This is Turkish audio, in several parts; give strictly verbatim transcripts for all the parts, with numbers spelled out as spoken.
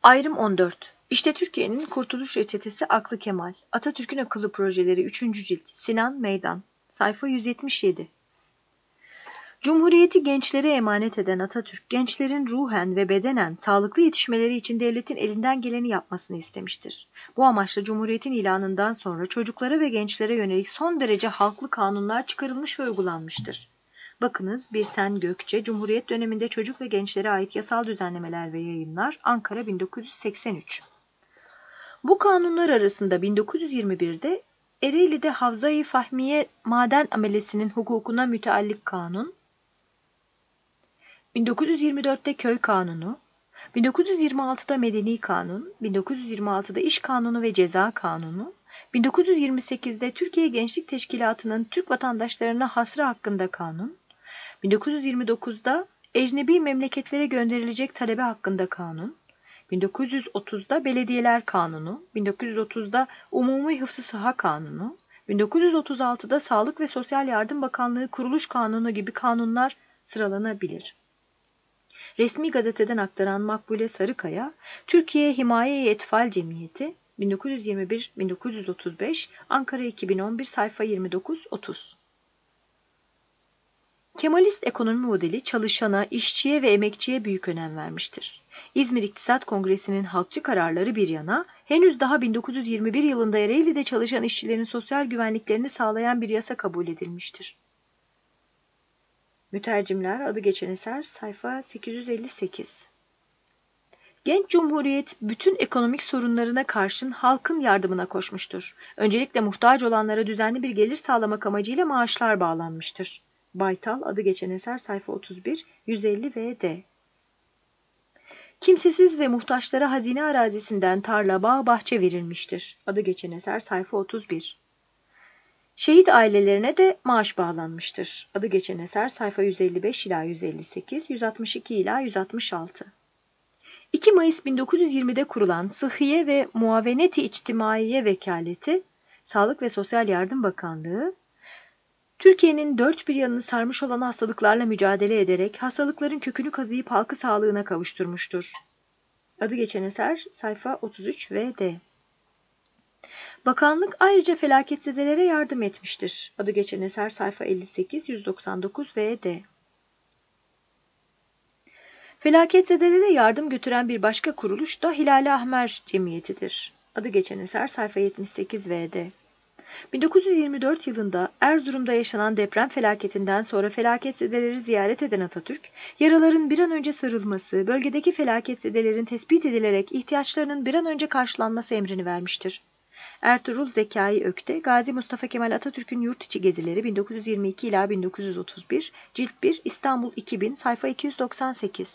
Ayrım on dört. İşte Türkiye'nin Kurtuluş Reçetesi Aklı Kemal. Atatürk'ün Akıllı Projeleri üçüncü cilt. Sinan Meydan. Sayfa yüz yetmiş yedi. Cumhuriyeti gençlere emanet eden Atatürk, gençlerin ruhen ve bedenen sağlıklı yetişmeleri için devletin elinden geleni yapmasını istemiştir. Bu amaçla Cumhuriyetin ilanından sonra çocuklara ve gençlere yönelik son derece halklı kanunlar çıkarılmış ve uygulanmıştır. Bakınız Birsen Gökçe, Cumhuriyet döneminde çocuk ve gençlere ait yasal düzenlemeler ve yayınlar, Ankara bin dokuz yüz seksen üç. Bu kanunlar arasında bin dokuz yüz yirmi birde Ereğli'de Havza-i Fahmiye maden amelesinin hukukuna müteallik kanun, bin dokuz yüz yirmi dörtte Köy Kanunu, bin dokuz yüz yirmi altıda Medeni Kanun, bin dokuz yüz yirmi altıda İş Kanunu ve Ceza Kanunu, bin dokuz yüz yirmi sekizde Türkiye Gençlik Teşkilatı'nın Türk vatandaşlarına hasrı hakkında kanun, bin dokuz yüz yirmi dokuzda ecnebi memleketlere gönderilecek talebe hakkında kanun, bin dokuz yüz otuzda Belediyeler Kanunu, bin dokuz yüz otuzda Umumi Hıfzı Sıha Kanunu, bin dokuz yüz otuz altıda Sağlık ve Sosyal Yardım Bakanlığı Kuruluş Kanunu gibi kanunlar sıralanabilir. Resmi gazeteden aktaran Makbule Sarıkaya, Türkiye Himaye-i Etfal Cemiyeti, bin dokuz yüz yirmi bir bin dokuz yüz otuz beş, Ankara iki bin on bir, sayfa yirmi dokuz otuz. Kemalist ekonomi modeli çalışana, işçiye ve emekçiye büyük önem vermiştir. İzmir İktisat Kongresi'nin halkçı kararları bir yana, henüz daha bin dokuz yüz yirmi bir yılında Ereğli'de çalışan işçilerin sosyal güvenliklerini sağlayan bir yasa kabul edilmiştir. Mütercimler adı geçen eser sayfa sekiz yüz elli sekiz. Genç Cumhuriyet bütün ekonomik sorunlarına karşın halkın yardımına koşmuştur. Öncelikle muhtaç olanlara düzenli bir gelir sağlamak amacıyla maaşlar bağlanmıştır. Baytal adı geçen eser sayfa otuz bir, yüz elli ve D. Kimsesiz ve muhtaçlara hazine arazisinden tarla, bağ, bahçe verilmiştir. Adı geçen eser sayfa otuz bir. Şehit ailelerine de maaş bağlanmıştır. Adı geçen eser sayfa yüz elli beş ila yüz elli sekiz, yüz altmış iki ila yüz altmış altı. iki Mayıs bin dokuz yüz yirmide kurulan Sıhhiye ve Muaveneti İçtimaiye Vekaleti, Sağlık ve Sosyal Yardım Bakanlığı, Türkiye'nin dört bir yanını sarmış olan hastalıklarla mücadele ederek hastalıkların kökünü kazıyıp halkı sağlığına kavuşturmuştur. Adı geçen eser sayfa otuz üç ve D. Bakanlık ayrıca felaketzedelere yardım etmiştir. Adı geçen eser sayfa elli sekiz, yüz doksan dokuz ve D. Felaketzedelere yardım götüren bir başka kuruluş da Hilal-i Ahmer Cemiyeti'dir. Adı geçen eser sayfa yetmiş sekiz ve D. bin dokuz yüz yirmi dört yılında Erzurum'da yaşanan deprem felaketinden sonra felaketzedeleri ziyaret eden Atatürk, yaraların bir an önce sarılması, bölgedeki felaketzedelerin tespit edilerek ihtiyaçlarının bir an önce karşılanması emrini vermiştir. Ertuğrul Zekai Ökte, Gazi Mustafa Kemal Atatürk'ün yurt içi gezileri bin dokuz yüz yirmi iki ila bin dokuz yüz otuz bir, cilt bir, İstanbul iki bin, sayfa iki yüz doksan sekiz.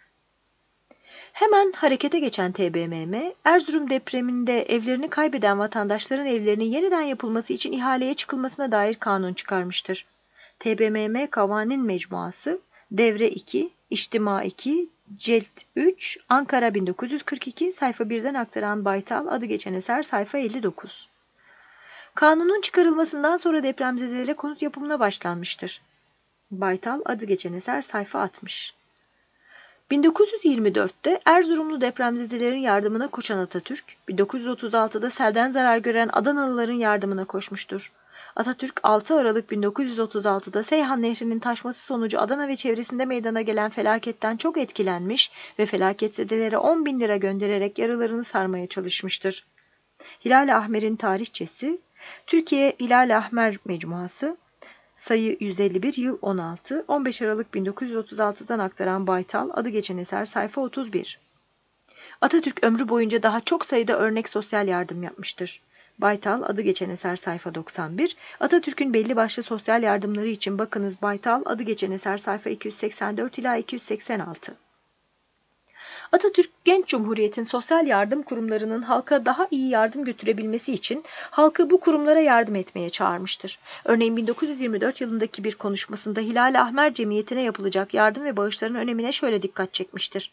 Hemen harekete geçen T B M M, Erzurum depreminde evlerini kaybeden vatandaşların evlerinin yeniden yapılması için ihaleye çıkılmasına dair kanun çıkarmıştır. T B M M Kavanin Mecmuası, Devre iki, İçtima iki, Cilt üç, Ankara bin dokuz yüz kırk iki, sayfa birden aktaran Baytal adı geçen eser sayfa elli dokuz. Kanunun çıkarılmasından sonra depremzedelere konut yapımına başlanmıştır. Baytal adı geçen eser sayfa altmış. bin dokuz yüz yirmi dörtte Erzurumlu depremzedelerin yardımına koşan Atatürk, bin dokuz yüz otuz altıda selden zarar gören Adanalıların yardımına koşmuştur. Atatürk altı Aralık bin dokuz yüz otuz altıda Seyhan Nehri'nin taşması sonucu Adana ve çevresinde meydana gelen felaketten çok etkilenmiş ve felaketzedelere on bin lira göndererek yaralarını sarmaya çalışmıştır. Hilal-i Ahmer'in tarihçesi, Türkiye Hilal-i Ahmer Mecmuası, sayı yüz elli bir, yıl on altı, on beş Aralık bin dokuz yüz otuz altıdan aktaran Baytal adı geçen eser sayfa otuz bir. Atatürk ömrü boyunca daha çok sayıda örnek sosyal yardım yapmıştır. Baytal adı geçen eser sayfa doksan bir. Atatürk'ün belli başlı sosyal yardımları için bakınız Baytal adı geçen eser sayfa iki yüz seksen dört ila iki yüz seksen altı. Atatürk, genç cumhuriyetin sosyal yardım kurumlarının halka daha iyi yardım götürebilmesi için halkı bu kurumlara yardım etmeye çağırmıştır. Örneğin bin dokuz yüz yirmi dört yılındaki bir konuşmasında Hilal-i Ahmer Cemiyeti'ne yapılacak yardım ve bağışların önemine şöyle dikkat çekmiştir.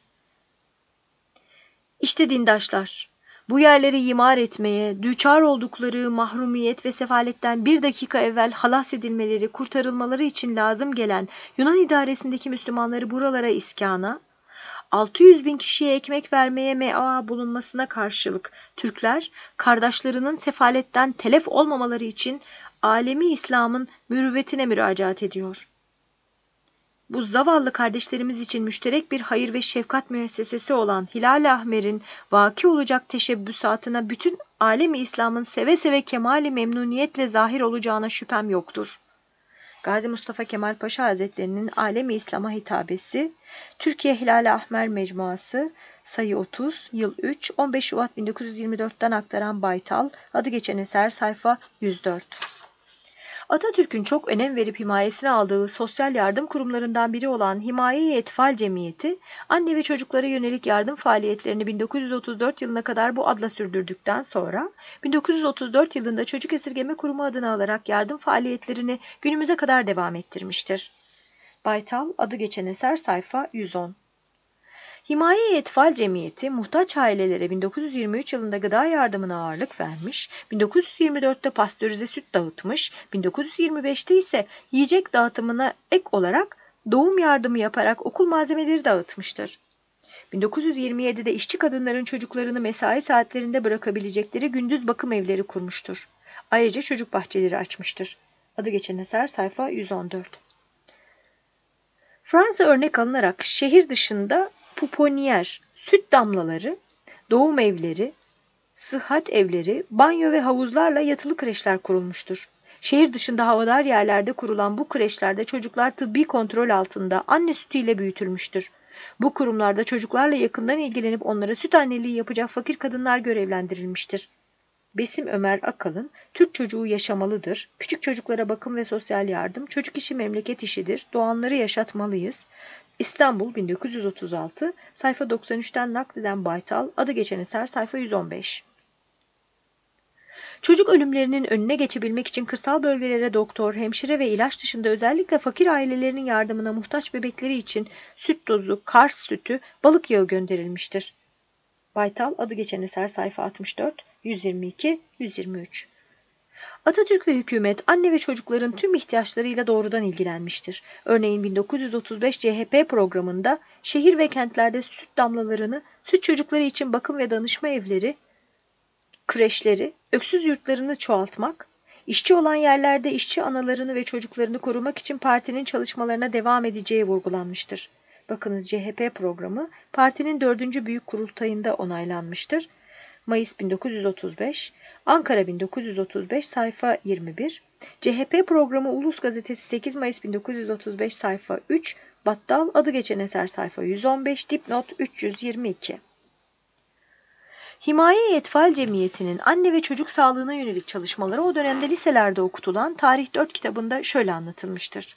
İşte dindaşlar, bu yerleri imar etmeye, düçar oldukları mahrumiyet ve sefaletten bir dakika evvel halas edilmeleri, kurtarılmaları için lazım gelen Yunan idaresindeki Müslümanları buralara iskana, altı yüz bin kişiye ekmek vermeye mea bulunmasına karşılık Türkler, kardeşlerinin sefaletten telef olmamaları için alemi İslam'ın mürüvvetine müracaat ediyor. Bu zavallı kardeşlerimiz için müşterek bir hayır ve şefkat müessesesi olan Hilal-i Ahmer'in vaki olacak teşebbüsatına bütün alemi İslam'ın seve seve kemali memnuniyetle zahir olacağına şüphem yoktur. Gazi Mustafa Kemal Paşa Hazretleri'nin Alem-i İslam'a hitabesi, Türkiye Hilal-i Ahmer Mecmuası, sayı otuz, yıl üç, on beş Şubat bin dokuz yüz yirmi dört'ten aktaran Baytal, adı geçen eser, sayfa yüz dört. Atatürk'ün çok önem verip himayesine aldığı sosyal yardım kurumlarından biri olan Himaye-i Etfal Cemiyeti, anne ve çocuklara yönelik yardım faaliyetlerini bin dokuz yüz otuz dört yılına kadar bu adla sürdürdükten sonra, bin dokuz yüz otuz dört yılında Çocuk Esirgeme Kurumu adını alarak yardım faaliyetlerini günümüze kadar devam ettirmiştir. Baytal, adı geçen eser, sayfa yüz on. Himaye-i Etfal Cemiyeti, muhtaç ailelere bin dokuz yüz yirmi üç yılında gıda yardımına ağırlık vermiş, bin dokuz yüz yirmi dört'te pastörize süt dağıtmış, bin dokuz yüz yirmi beş'te ise yiyecek dağıtımına ek olarak doğum yardımı yaparak okul malzemeleri dağıtmıştır. bin dokuz yüz yirmi yedi'de işçi kadınların çocuklarını mesai saatlerinde bırakabilecekleri gündüz bakım evleri kurmuştur. Ayrıca çocuk bahçeleri açmıştır. Adı geçen eser, sayfa yüz on dört. Fransa örnek alınarak şehir dışında puponiyer, süt damlaları, doğum evleri, sıhhat evleri, banyo ve havuzlarla yatılı kreşler kurulmuştur. Şehir dışında havadar yerlerde kurulan bu kreşlerde çocuklar tıbbi kontrol altında anne sütüyle büyütülmüştür. Bu kurumlarda çocuklarla yakından ilgilenip onlara süt anneliği yapacak fakir kadınlar görevlendirilmiştir. Besim Ömer Akalın, Türk çocuğu yaşamalıdır, küçük çocuklara bakım ve sosyal yardım, çocuk işi memleket işidir, doğanları yaşatmalıyız. İstanbul bin dokuz yüz otuz altı, sayfa doksan üç'ten nakleden Baytal, adı geçen eser, sayfa yüz on beş. Çocuk ölümlerinin önüne geçebilmek için kırsal bölgelere doktor, hemşire ve ilaç dışında özellikle fakir ailelerinin yardımına muhtaç bebekleri için süt tozu, Kars sütü, balık yağı gönderilmiştir. Baytal, adı geçen eser, sayfa altmış dört, yüz yirmi iki, yüz yirmi üç. Atatürk ve hükümet anne ve çocukların tüm ihtiyaçlarıyla doğrudan ilgilenmiştir. Örneğin bin dokuz yüz otuz beş C H P programında şehir ve kentlerde süt damlalarını, süt çocukları için bakım ve danışma evleri, kreşleri, öksüz yurtlarını çoğaltmak, işçi olan yerlerde işçi analarını ve çocuklarını korumak için partinin çalışmalarına devam edeceği vurgulanmıştır. Bakınız, C H P programı partinin dördüncü büyük kurultayında onaylanmıştır. Mayıs bin dokuz yüz otuz beş, Ankara bin dokuz yüz otuz beş, sayfa yirmi bir, C H P programı Ulus Gazetesi sekiz Mayıs bin dokuz yüz otuz beş, sayfa üç, Battal, adı geçen eser, sayfa yüz on beş, dipnot üç yüz yirmi iki. Himaye-i Etfal Cemiyeti'nin anne ve çocuk sağlığına yönelik çalışmaları o dönemde liselerde okutulan Tarih dört kitabında şöyle anlatılmıştır.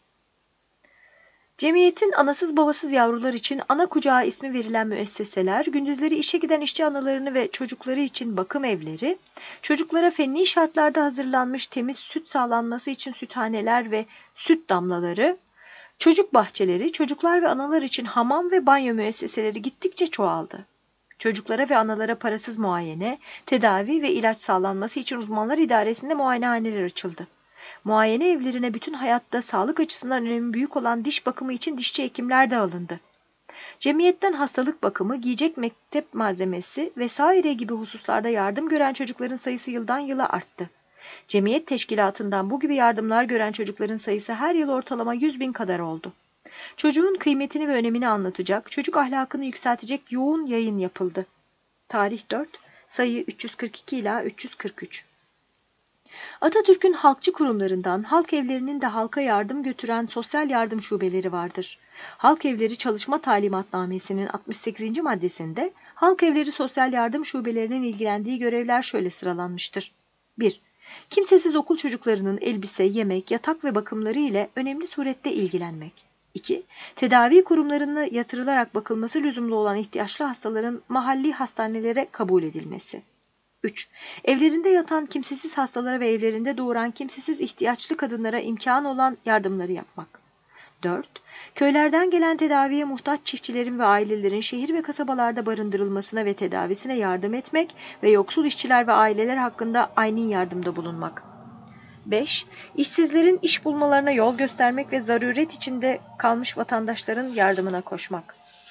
Cemiyetin anasız babasız yavrular için ana kucağı ismi verilen müesseseler, gündüzleri işe giden işçi analarını ve çocukları için bakım evleri, çocuklara fenni şartlarda hazırlanmış temiz süt sağlanması için süthaneler ve süt damlaları, çocuk bahçeleri, çocuklar ve analar için hamam ve banyo müesseseleri gittikçe çoğaldı. Çocuklara ve analara parasız muayene, tedavi ve ilaç sağlanması için uzmanlar idaresinde muayenehaneler açıldı. Muayene evlerine bütün hayatta sağlık açısından önemi büyük olan diş bakımı için dişçi hekimler de alındı. Cemiyetten hastalık bakımı, giyecek mektep malzemesi vesaire gibi hususlarda yardım gören çocukların sayısı yıldan yıla arttı. Cemiyet teşkilatından bu gibi yardımlar gören çocukların sayısı her yıl ortalama yüz bin kadar oldu. Çocuğun kıymetini ve önemini anlatacak, çocuk ahlakını yükseltecek yoğun yayın yapıldı. Tarih dört, sayı üç yüz kırk iki ila üç yüz kırk üç. Atatürk'ün halkçı kurumlarından halk evlerinin de halka yardım götüren sosyal yardım şubeleri vardır. Halk evleri çalışma talimatnamesinin altmış sekizinci maddesinde halk evleri sosyal yardım şubelerinin ilgilendiği görevler şöyle sıralanmıştır. bir. Kimsesiz okul çocuklarının elbise, yemek, yatak ve bakımları ile önemli surette ilgilenmek. iki. Tedavi kurumlarına yatırılarak bakılması lüzumlu olan ihtiyaçlı hastaların mahalli hastanelere kabul edilmesi. üç. Evlerinde yatan kimsesiz hastalara ve evlerinde doğuran kimsesiz ihtiyaçlı kadınlara imkan olan yardımları yapmak. dört. Köylerden gelen tedaviye muhtaç çiftçilerin ve ailelerin şehir ve kasabalarda barındırılmasına ve tedavisine yardım etmek ve yoksul işçiler ve aileler hakkında ayni yardımda bulunmak. beş. İşsizlerin iş bulmalarına yol göstermek ve zaruret içinde kalmış vatandaşların yardımına koşmak.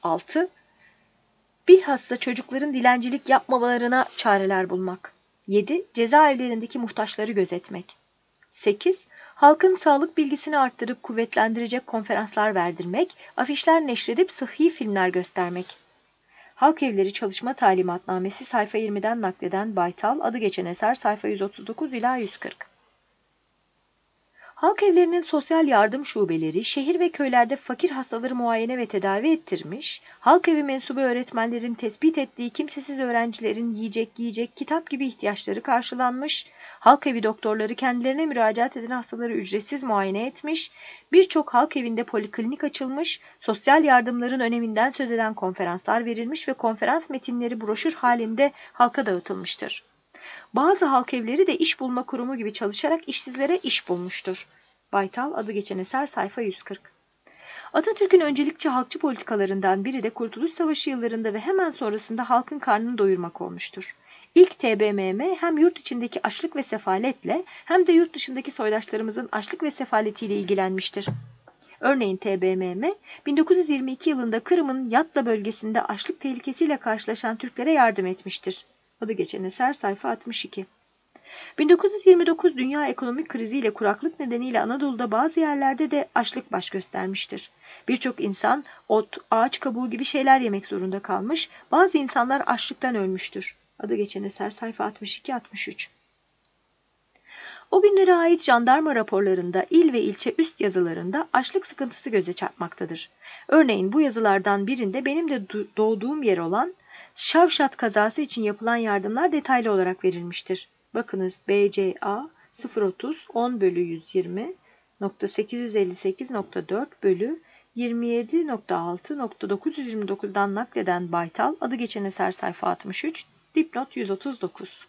altı. Bilhassa çocukların dilencilik yapmamalarına çareler bulmak. yedi. Cezaevlerindeki muhtaçları gözetmek. sekiz. Halkın sağlık bilgisini arttırıp kuvvetlendirecek konferanslar verdirmek, afişler neşredip sıhhi filmler göstermek. Halk Evleri Çalışma Talimatnamesi sayfa yirmiden nakleden Baytal, adı geçen eser sayfa yüz otuz dokuz ila yüz kırk. Halk evlerinin sosyal yardım şubeleri, şehir ve köylerde fakir hastaları muayene ve tedavi ettirmiş, halk evi mensubu öğretmenlerin tespit ettiği kimsesiz öğrencilerin yiyecek, giyecek, kitap gibi ihtiyaçları karşılanmış, halk evi doktorları kendilerine müracaat eden hastaları ücretsiz muayene etmiş, birçok halk evinde poliklinik açılmış, sosyal yardımların öneminden söz eden konferanslar verilmiş ve konferans metinleri broşür halinde halka dağıtılmıştır. Bazı halk evleri de iş bulma kurumu gibi çalışarak işsizlere iş bulmuştur. Baytal, adı geçen eser sayfa yüz kırk. Atatürk'ün öncelikçi halkçı politikalarından biri de Kurtuluş Savaşı yıllarında ve hemen sonrasında halkın karnını doyurmak olmuştur. İlk T B M M hem yurt içindeki açlık ve sefaletle hem de yurt dışındaki soydaşlarımızın açlık ve sefaletiyle ilgilenmiştir. Örneğin T B M M, bin dokuz yüz yirmi iki yılında Kırım'ın Yatla bölgesinde açlık tehlikesiyle karşılaşan Türklere yardım etmiştir. Adı geçen eser sayfa altmış iki. bin dokuz yüz yirmi dokuz dünya ekonomik kriziyle kuraklık nedeniyle Anadolu'da bazı yerlerde de açlık baş göstermiştir. Birçok insan ot, ağaç kabuğu gibi şeyler yemek zorunda kalmış, bazı insanlar açlıktan ölmüştür. Adı geçen eser sayfa altmış iki altmış üç. O günlere ait jandarma raporlarında, il ve ilçe üst yazılarında açlık sıkıntısı göze çarpmaktadır. Örneğin bu yazılardan birinde benim de doğduğum yer olan Şavşat kazası için yapılan yardımlar detaylı olarak verilmiştir. Bakınız B C A sıfır otuz on bölü yüz yirmi nokta sekiz yüz elli sekiz nokta dört bölü yirmi yedi nokta altı nokta dokuz yüz yirmi dokuzdan nakleden Baytal, adı geçen eser sayfa altmış üç, dipnot yüz otuz dokuz.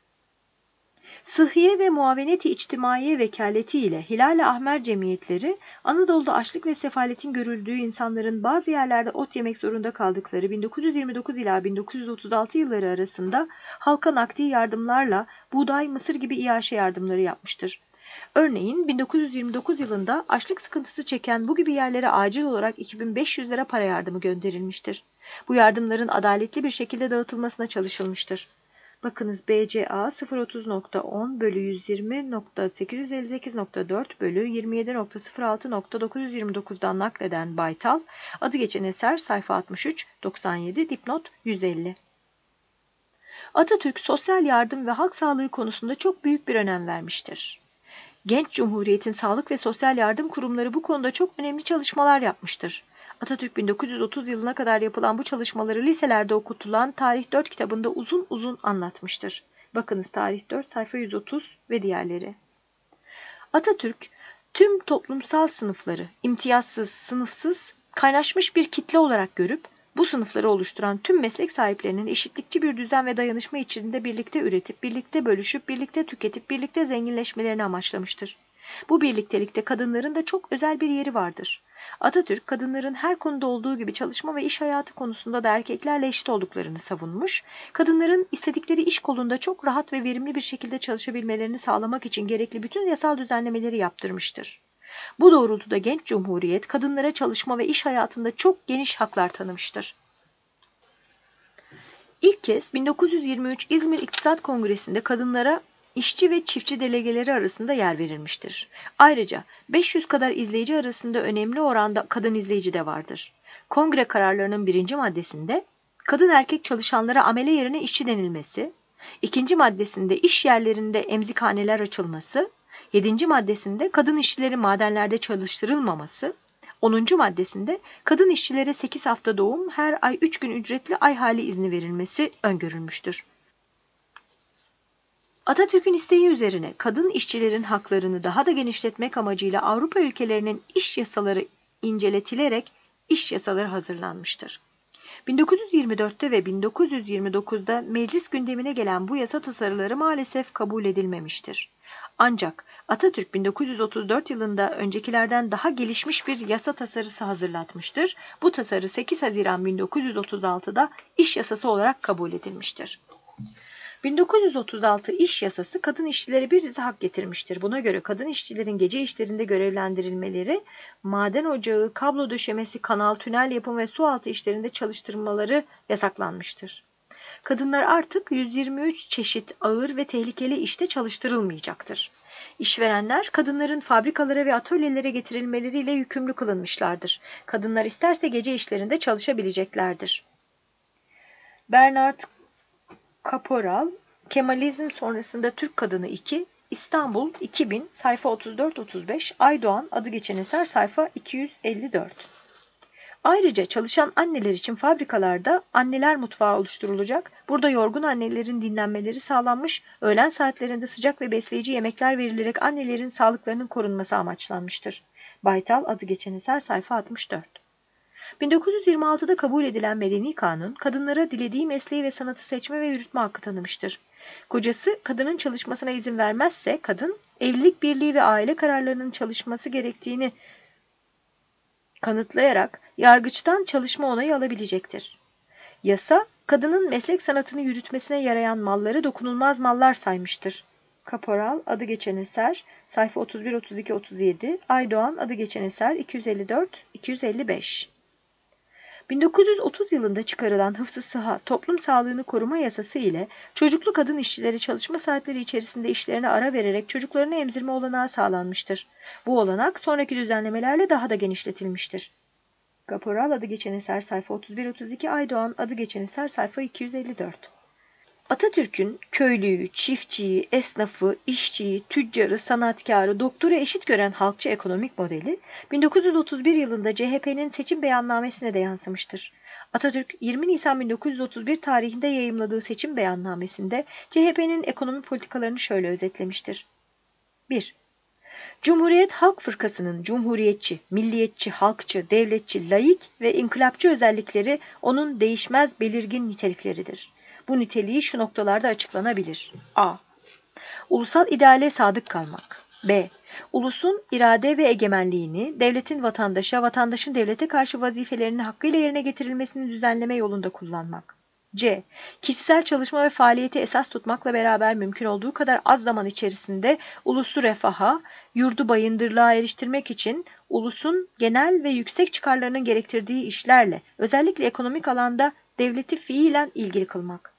Sıhhiye ve Muavenet-i İçtimaiye vekaleti ile Hilal-i Ahmer cemiyetleri, Anadolu'da açlık ve sefaletin görüldüğü insanların bazı yerlerde ot yemek zorunda kaldıkları bin dokuz yüz yirmi dokuz ila bin dokuz yüz otuz altı yılları arasında halka nakdi yardımlarla buğday, mısır gibi iaşe yardımları yapmıştır. Örneğin bin dokuz yüz yirmi dokuz yılında açlık sıkıntısı çeken bu gibi yerlere acil olarak iki bin beş yüz lira para yardımı gönderilmiştir. Bu yardımların adaletli bir şekilde dağıtılmasına çalışılmıştır. Bakınız B C A sıfır otuz nokta on bölü yüz yirmi nokta sekiz yüz elli sekiz nokta dört bölü yirmi yedi nokta sıfır altı nokta dokuz yüz yirmi dokuzdan nakleden Baytal, adı geçen eser sayfa altmış üç doksan yedi, dipnot yüz elli. Atatürk sosyal yardım ve halk sağlığı konusunda çok büyük bir önem vermiştir. Genç Cumhuriyet'in sağlık ve sosyal yardım kurumları bu konuda çok önemli çalışmalar yapmıştır. Atatürk bin dokuz yüz otuz yılına kadar yapılan bu çalışmaları liselerde okutulan Tarih dört kitabında uzun uzun anlatmıştır. Bakınız Tarih dört sayfa yüz otuz ve diğerleri. Atatürk tüm toplumsal sınıfları imtiyazsız, sınıfsız, kaynaşmış bir kitle olarak görüp bu sınıfları oluşturan tüm meslek sahiplerinin eşitlikçi bir düzen ve dayanışma içinde birlikte üretip, birlikte bölüşüp, birlikte tüketip, birlikte zenginleşmelerini amaçlamıştır. Bu birliktelikte kadınların da çok özel bir yeri vardır. Atatürk, kadınların her konuda olduğu gibi çalışma ve iş hayatı konusunda da erkeklerle eşit olduklarını savunmuş, kadınların istedikleri iş kolunda çok rahat ve verimli bir şekilde çalışabilmelerini sağlamak için gerekli bütün yasal düzenlemeleri yaptırmıştır. Bu doğrultuda genç Cumhuriyet, kadınlara çalışma ve iş hayatında çok geniş haklar tanımıştır. İlk kez bin dokuz yüz yirmi üç İzmir İktisat Kongresi'nde kadınlara işçi ve çiftçi delegeleri arasında yer verilmiştir. Ayrıca beş yüz kadar izleyici arasında önemli oranda kadın izleyici de vardır. Kongre kararlarının birinci maddesinde kadın erkek çalışanlara amele yerine işçi denilmesi, ikinci maddesinde iş yerlerinde emzikhaneler açılması, yedinci maddesinde kadın işçilerin madenlerde çalıştırılmaması, onuncu maddesinde kadın işçilere sekiz hafta doğum, her ay üç gün ücretli ay hali izni verilmesi öngörülmüştür. Atatürk'ün isteği üzerine kadın işçilerin haklarını daha da genişletmek amacıyla Avrupa ülkelerinin iş yasaları inceletilerek iş yasaları hazırlanmıştır. bin dokuz yüz yirmi dörtte ve bin dokuz yüz yirmi dokuzda meclis gündemine gelen bu yasa tasarıları maalesef kabul edilmemiştir. Ancak Atatürk bin dokuz yüz otuz dört yılında öncekilerden daha gelişmiş bir yasa tasarısı hazırlatmıştır. Bu tasarı sekiz Haziran bin dokuz yüz otuz altıda iş yasası olarak kabul edilmiştir. bin dokuz yüz otuz altı İş Yasası kadın işçilere bir dizi hak getirmiştir. Buna göre kadın işçilerin gece işlerinde görevlendirilmeleri, maden ocağı, kablo döşemesi, kanal, tünel yapımı ve sualtı işlerinde çalıştırmaları yasaklanmıştır. Kadınlar artık yüz yirmi üç çeşit ağır ve tehlikeli işte çalıştırılmayacaktır. İşverenler kadınların fabrikalara ve atölyelere getirilmeleriyle yükümlü kılınmışlardır. Kadınlar isterse gece işlerinde çalışabileceklerdir. Bernard Kaporal, Kemalizm sonrasında Türk Kadını iki, İstanbul iki bin, sayfa otuz dört otuz beş, Aydoğan adı geçen eser sayfa iki yüz elli dört. Ayrıca çalışan anneler için fabrikalarda anneler mutfağı oluşturulacak, burada yorgun annelerin dinlenmeleri sağlanmış, öğlen saatlerinde sıcak ve besleyici yemekler verilerek annelerin sağlıklarının korunması amaçlanmıştır. Baytal adı geçen eser sayfa altmış dört. bin dokuz yüz yirmi altıda kabul edilen Medeni Kanun, kadınlara dilediği mesleği ve sanatı seçme ve yürütme hakkı tanımıştır. Kocası kadının çalışmasına izin vermezse, kadın evlilik birliği ve aile kararlarının çalışması gerektiğini kanıtlayarak yargıçtan çalışma onayı alabilecektir. Yasa, kadının meslek sanatını yürütmesine yarayan malları dokunulmaz mallar saymıştır. Kaporal adı geçen eser sayfa otuz bir otuz iki otuz yedi, Aydoğan adı geçen eser iki yüz elli dört iki yüz elli beş. bin dokuz yüz otuz yılında çıkarılan Hıfzı Sıha Toplum Sağlığını Koruma Yasası ile çocuklu kadın işçilere çalışma saatleri içerisinde işlerine ara vererek çocuklarını emzirme olanağı sağlanmıştır. Bu olanak sonraki düzenlemelerle daha da genişletilmiştir. Kaporal adı geçen eser sayfa otuz bir otuz iki, Aydoğan adı geçen eser sayfa iki yüz elli dört. Atatürk'ün köylüyü, çiftçiyi, esnafı, işçiyi, tüccarı, sanatkarı, doktoru eşit gören halkçı ekonomik modeli, bin dokuz yüz otuz bir yılında C H P'nin seçim beyannamesine de yansımıştır. Atatürk, yirmi Nisan bin dokuz yüz otuz bir tarihinde yayımladığı seçim beyannamesinde C H P'nin ekonomi politikalarını şöyle özetlemiştir. bir. Cumhuriyet Halk Fırkası'nın cumhuriyetçi, milliyetçi, halkçı, devletçi, laik ve inkılapçı özellikleri onun değişmez belirgin nitelikleridir. Bu niteliği şu noktalarda açıklanabilir. A. Ulusal ideale sadık kalmak. B. Ulusun irade ve egemenliğini, devletin vatandaşa, vatandaşın devlete karşı vazifelerini hakkıyla yerine getirilmesini düzenleme yolunda kullanmak. C. Kişisel çalışma ve faaliyeti esas tutmakla beraber mümkün olduğu kadar az zaman içerisinde ulusu refaha, yurdu bayındırlığa eriştirmek için ulusun genel ve yüksek çıkarlarının gerektirdiği işlerle, özellikle ekonomik alanda devleti fiilen ilgili kılmak.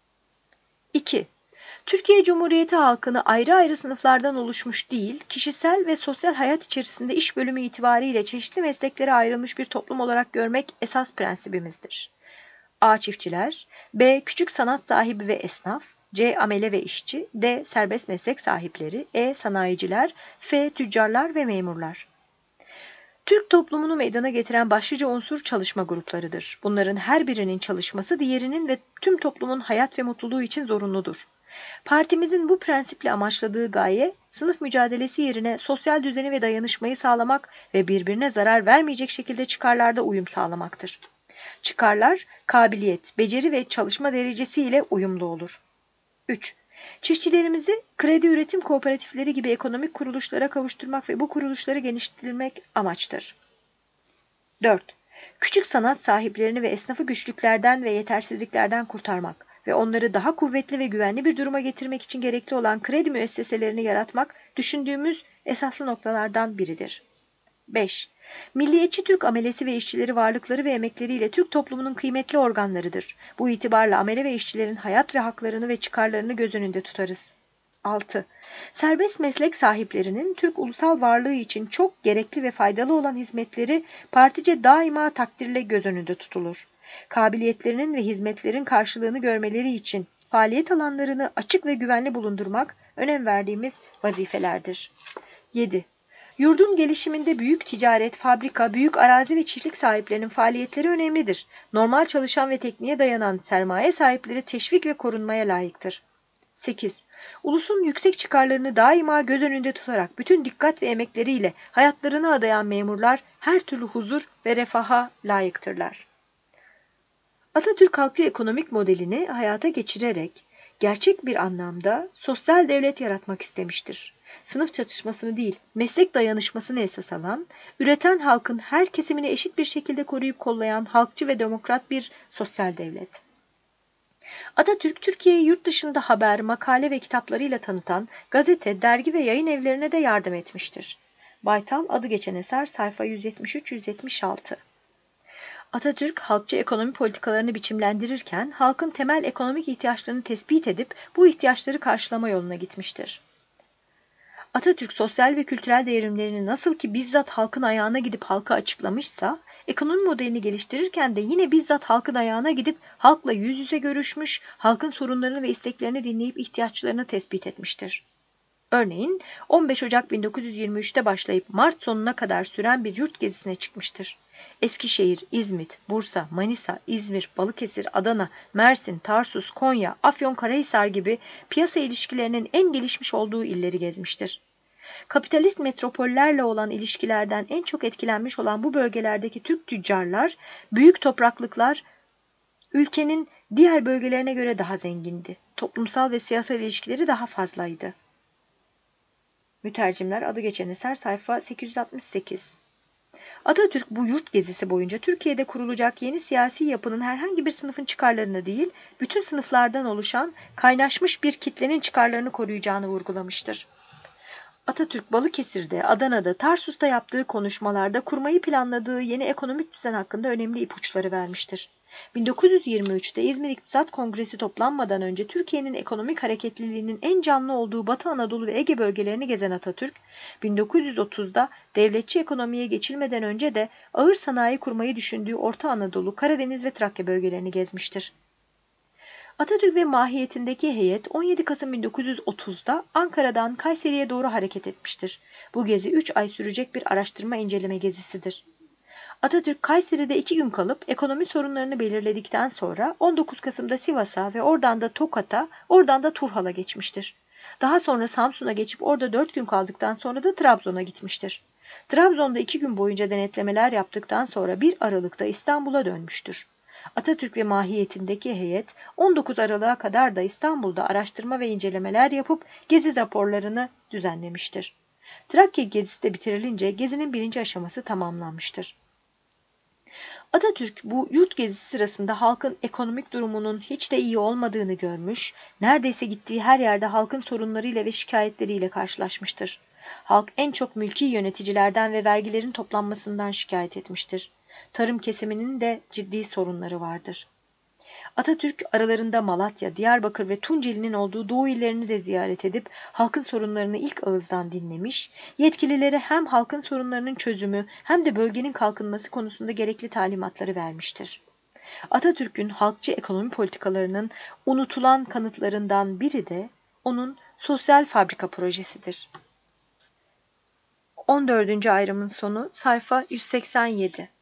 iki. Türkiye Cumhuriyeti halkını ayrı ayrı sınıflardan oluşmuş değil, kişisel ve sosyal hayat içerisinde iş bölümü itibariyle çeşitli mesleklere ayrılmış bir toplum olarak görmek esas prensibimizdir. A. Çiftçiler, B. Küçük sanat sahibi ve esnaf, C. Amele ve işçi, D. Serbest meslek sahipleri, E. Sanayiciler, F. Tüccarlar ve memurlar. Türk toplumunu meydana getiren başlıca unsur çalışma gruplarıdır. Bunların her birinin çalışması diğerinin ve tüm toplumun hayat ve mutluluğu için zorunludur. Partimizin bu prensiple amaçladığı gaye, sınıf mücadelesi yerine sosyal düzeni ve dayanışmayı sağlamak ve birbirine zarar vermeyecek şekilde çıkarlarda uyum sağlamaktır. Çıkarlar, kabiliyet, beceri ve çalışma derecesi ile uyumlu olur. üç. Çiftçilerimizi kredi üretim kooperatifleri gibi ekonomik kuruluşlara kavuşturmak ve bu kuruluşları genişletmek amaçtır. dört. Küçük sanat sahiplerini ve esnafı güçlüklerden ve yetersizliklerden kurtarmak ve onları daha kuvvetli ve güvenli bir duruma getirmek için gerekli olan kredi müesseselerini yaratmak düşündüğümüz esaslı noktalardan biridir. beş. Milliyetçi Türk amelesi ve işçileri varlıkları ve emekleriyle Türk toplumunun kıymetli organlarıdır. Bu itibarla amele ve işçilerin hayat ve haklarını ve çıkarlarını göz önünde tutarız. altı. Serbest meslek sahiplerinin Türk ulusal varlığı için çok gerekli ve faydalı olan hizmetleri partice daima takdirle göz önünde tutulur. Kabiliyetlerinin ve hizmetlerin karşılığını görmeleri için faaliyet alanlarını açık ve güvenli bulundurmak önem verdiğimiz vazifelerdir. yedi. Yurdun gelişiminde büyük ticaret, fabrika, büyük arazi ve çiftlik sahiplerinin faaliyetleri önemlidir. Normal çalışan ve tekniğe dayanan sermaye sahipleri teşvik ve korunmaya layıktır. sekiz. Ulusun yüksek çıkarlarını daima göz önünde tutarak bütün dikkat ve emekleriyle hayatlarını adayan memurlar her türlü huzur ve refaha layıktırlar. Atatürk halkçı ekonomik modelini hayata geçirerek gerçek bir anlamda sosyal devlet yaratmak istemiştir. Sınıf çatışmasını değil, meslek dayanışmasını esas alan, üreten halkın her kesimini eşit bir şekilde koruyup kollayan halkçı ve demokrat bir sosyal devlet. Atatürk, Türkiye'yi yurt dışında haber, makale ve kitaplarıyla tanıtan gazete, dergi ve yayın evlerine de yardım etmiştir. Baytal, adı geçen eser, sayfa yüz yetmiş üç yüz yetmiş altı. Atatürk, halkçı ekonomi politikalarını biçimlendirirken halkın temel ekonomik ihtiyaçlarını tespit edip bu ihtiyaçları karşılama yoluna gitmiştir. Atatürk, sosyal ve kültürel devrimlerini nasıl ki bizzat halkın ayağına gidip halka açıklamışsa, ekonomi modelini geliştirirken de yine bizzat halkın ayağına gidip halkla yüz yüze görüşmüş, halkın sorunlarını ve isteklerini dinleyip ihtiyaçlarını tespit etmiştir. Örneğin on beş Ocak bin dokuz yüz yirmi üç'te başlayıp Mart sonuna kadar süren bir yurt gezisine çıkmıştır. Eskişehir, İzmit, Bursa, Manisa, İzmir, Balıkesir, Adana, Mersin, Tarsus, Konya, Afyonkarahisar gibi piyasa ilişkilerinin en gelişmiş olduğu illeri gezmiştir. Kapitalist metropollerle olan ilişkilerden en çok etkilenmiş olan bu bölgelerdeki Türk tüccarlar, büyük topraklıklar ülkenin diğer bölgelerine göre daha zengindi. Toplumsal ve siyasal ilişkileri daha fazlaydı. Mütercimler, adı geçen eser, sayfa sekiz yüz altmış sekiz. Atatürk bu yurt gezisi boyunca Türkiye'de kurulacak yeni siyasi yapının herhangi bir sınıfın çıkarlarını değil, bütün sınıflardan oluşan kaynaşmış bir kitlenin çıkarlarını koruyacağını vurgulamıştır. Atatürk, Balıkesir'de, Adana'da, Tarsus'ta yaptığı konuşmalarda kurmayı planladığı yeni ekonomik düzen hakkında önemli ipuçları vermiştir. bin dokuz yüz yirmi üç'te İzmir İktisat Kongresi toplanmadan önce Türkiye'nin ekonomik hareketliliğinin en canlı olduğu Batı Anadolu ve Ege bölgelerini gezen Atatürk, bin dokuz yüz otuz'da devletçi ekonomiye geçilmeden önce de ağır sanayi kurmayı düşündüğü Orta Anadolu, Karadeniz ve Trakya bölgelerini gezmiştir. Atatürk ve mahiyetindeki heyet on yedi Kasım bin dokuz yüz otuz'da Ankara'dan Kayseri'ye doğru hareket etmiştir. Bu gezi üç ay sürecek bir araştırma inceleme gezisidir. Atatürk, Kayseri'de iki gün kalıp ekonomi sorunlarını belirledikten sonra on dokuz Kasım'da Sivas'a ve oradan da Tokat'a, oradan da Turhal'a geçmiştir. Daha sonra Samsun'a geçip orada dört gün kaldıktan sonra da Trabzon'a gitmiştir. Trabzon'da iki gün boyunca denetlemeler yaptıktan sonra bir Aralık'ta İstanbul'a dönmüştür. Atatürk ve mahiyetindeki heyet on dokuz Aralık'a kadar da İstanbul'da araştırma ve incelemeler yapıp gezi raporlarını düzenlemiştir. Trakya gezisi de bitirilince gezinin birinci aşaması tamamlanmıştır. Atatürk bu yurt gezisi sırasında halkın ekonomik durumunun hiç de iyi olmadığını görmüş, neredeyse gittiği her yerde halkın sorunlarıyla ve şikayetleriyle karşılaşmıştır. Halk en çok mülki yöneticilerden ve vergilerin toplanmasından şikayet etmiştir. Tarım kesiminin de ciddi sorunları vardır. Atatürk aralarında Malatya, Diyarbakır ve Tunceli'nin olduğu Doğu illerini de ziyaret edip halkın sorunlarını ilk ağızdan dinlemiş, yetkililere hem halkın sorunlarının çözümü hem de bölgenin kalkınması konusunda gerekli talimatları vermiştir. Atatürk'ün halkçı ekonomi politikalarının unutulan kanıtlarından biri de onun sosyal fabrika projesidir. on dördüncü ayrımın sonu, sayfa yüz seksen yedi.